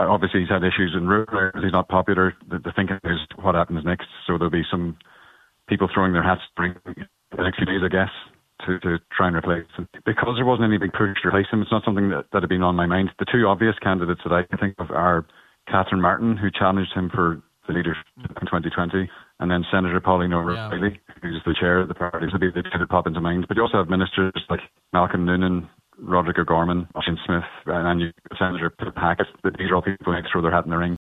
Obviously, he's had issues in rural areas. He's not popular. The thinking is what happens next. So there'll be some people throwing their hats in the next few days, I guess, to try and replace him. Because there wasn't any big push to replace him, it's not something that had been on my mind. The two obvious candidates that I can think of are Catherine Martin, who challenged him for the leadership in 2020, and then Senator Pauline O'Reilly, who's the chair of the party. So the two that pop into mind. But you also have ministers like Malcolm Noonan, Roderick O'Gorman, Shane Smith, and Senator Hackett. These are all people who throw their hat in the ring.